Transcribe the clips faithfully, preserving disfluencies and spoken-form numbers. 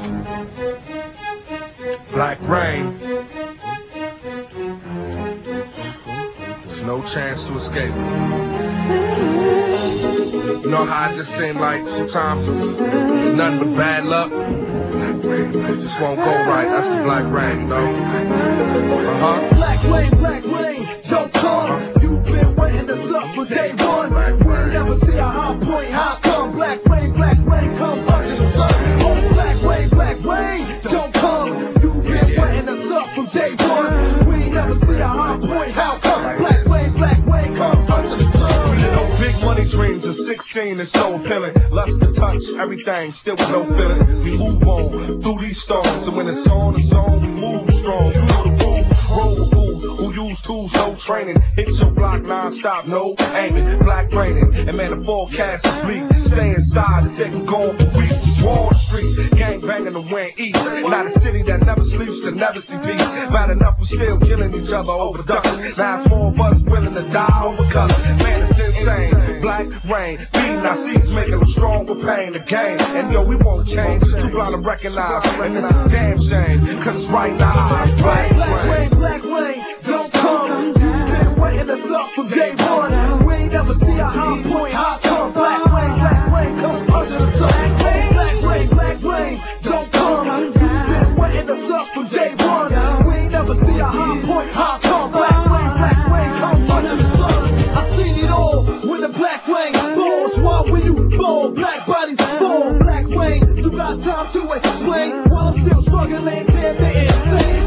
Black Rain. There's no chance to escape. You know how it just seems like sometimes it's nothing but bad luck? It just won't go right. That's the Black Rain, you know? Uh-huh. Black Rain, Black Rain, don't come. You've been waiting to suck for day one. We'll never see a high point. How come? Black Rain, Black Rain, come under the sun. Oh, Black Rain, Black Rain, don't come. You've been waiting to suck from day one. We never see a high point. How come? Black Rain, Black Rain, come under the sun. You know, big money dreams at sixteen is so appealing. Lust to touch everything, still with no feeling. We move on through these storms, and when it's on, it's on, we move strong. You know the rules, roll with fools who use tools, no training. Hit your block non-stop, no aiming, black raining. And man, the forecast is bleak. Stay inside, it's taking going for weeks. It's war on the streets, gang banging the wind east. Not a city that never sleeps and never see peace. Bad enough, we still killing each other over ducks. Now it's more of us willing to die over color. Man, it's insane. Black Rain, beating our seeds, making them strong with pain. The game, and yo, we won't change. Too blind to recognize, and it's a damn shame, cause it's right in our eyes. Black Rain, Black Rain, don't come. You've been waiting us up from day one. We ain't never see a high point. How come? Black Rain, Black Rain, comes under the sun. Black Rain, Black Rain, don't come. You've been waiting us up from day one. We ain't never see a high point. How come? Black Rain, Black Rain, comes under the sun. I seen it all when the Black Rain falls. Why will you fall? Black bodies fall. Black Rain, you got time to explain while I'm still struggling, damn it insane.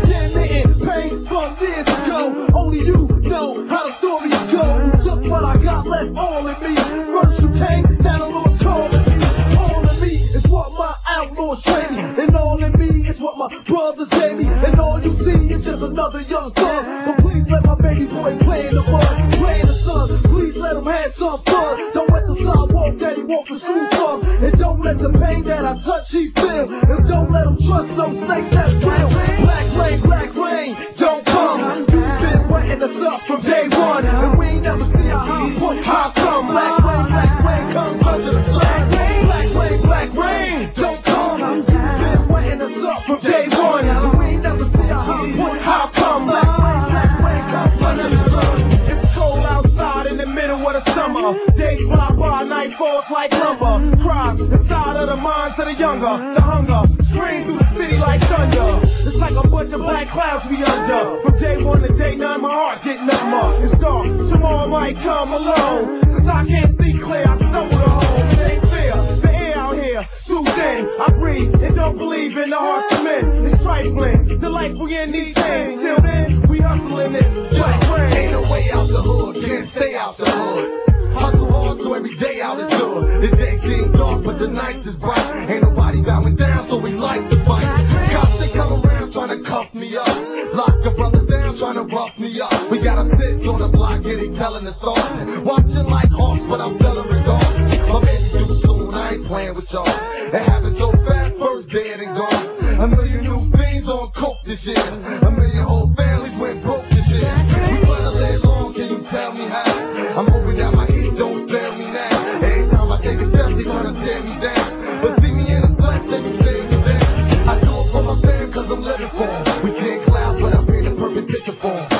Pain from years ago, only you know how the stories go. You took what I got, left all in me. First you came, now the Lord's calling me. All in me is what my outlaws train me, and all in me is what my brothers gave me. And all you see is just another young thug. But please let my baby boy play in the mud, play in the sun. Please let him have some fun. Don't let the sidewalk that he walk the street from, and don't let the pain that I touch he feel. And don't let him trust no snakes that's real. Black Rain, Black Rain, don't come. You've been waiting us up from day one, and we ain't never see a high point. How come? Black Rain, Black Rain, comes under the sun. Black Rain, Black Rain, don't come. You've been waiting us up from day one, and we ain't never see a high point. How come? Black Rain, Black Rain, comes under the sun. It's cold outside in the middle of the summer. Days fly by, night falls like lumber. Cries inside of the minds of the younger. The hunger scream through the city like thunder. It's like a bunch of black clouds we under. From day one to day nine, my heart get number. It's dark, tomorrow might come alone. Since I can't see clear, I stumble to home. It ain't fair, the air out here too thin. I breathe and don't believe in the hearts of men. It's trifling, the life we in these days. Till then, we hustling it. Black Rain. Ain't no way out the hood, can't stay out the hood. Hustle hard so every day out is good. The day seems dark, but the night is bright. Ain't nobody bowing down, so we like to fight. Cops they come around trying to cuff me up. Lock a brother down trying to rough me up. We gotta sit on the block and they telling us off. Watching like hawks, but I'm selling regards. My baby too soon, I ain't playing with y'all. It happened so fast, first dead and gone. A million new fiends on coke this year. A million whole families went broke this year. We trying to live long, can you tell me how? I'm hoping that my heat don't spare me now. Every time I take a step, they trying to tear me down. But see me in a flex, they can stay me down. I do it for my fam, cause I'm living for 'em. We seeing clouds, but I'm in a perfect picture for 'em.